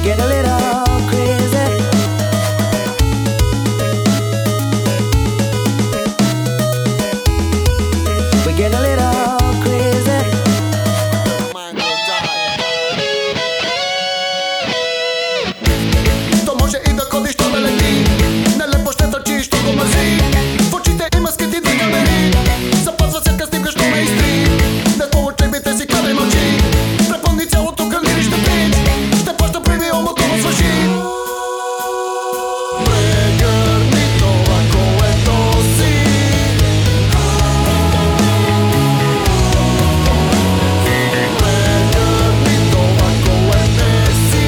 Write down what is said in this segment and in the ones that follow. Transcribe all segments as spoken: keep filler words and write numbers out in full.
get a little crazy. We get a little crazy. То може и да ходиш, то да лети. Нелепо ще търчиш, то го мързи. В очите има скрити две камери. Запазва всяка снимка, що ме изтри. Не получай бите си, къде мълчи. Препълни цялото хранилище пич. Ще плаща премиум, ако го свърши. Прегърни това, което си. Прегърни това, което си.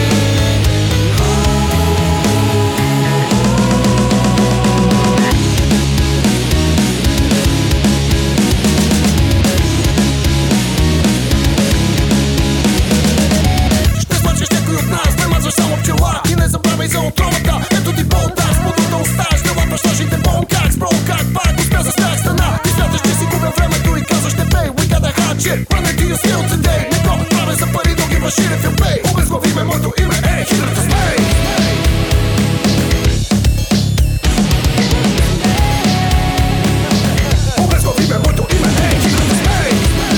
Ще смачеш някой от нас, премазваш само пчела. И не забравяй за отровата. Ето ти болта, с модулта оставаш. Не лапаш нашите бонкак, с как пак успя за страх стана. И смяташ, че си губя времето и казваш не пей. We gotta hot shit, running to your skills today. Не го правя за пари, don't give a shit if you pay. Обезглави ме, моето име е хиляда смей. Обезглави ме, моето име е хиляда смей.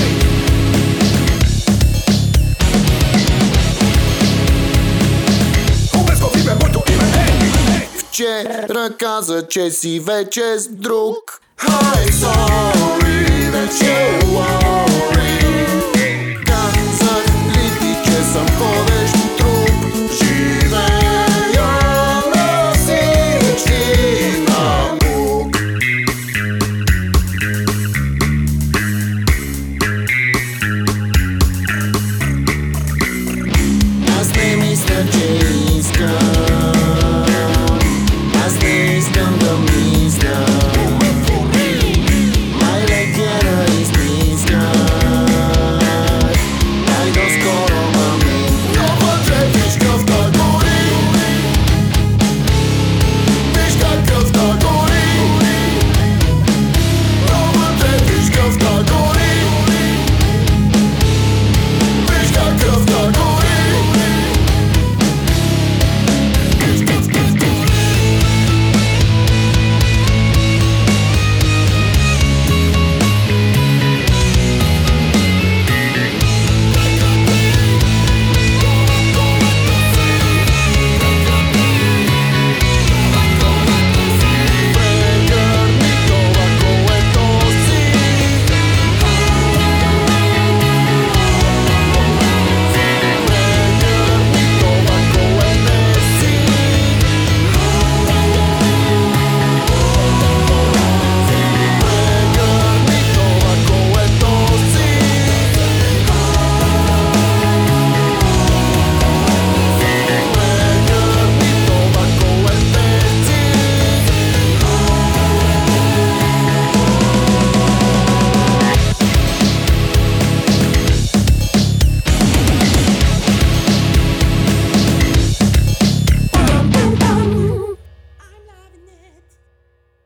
Обезглави ме, моето име е. Вчера каза, че си вече с друг. I'm sorry that you worry.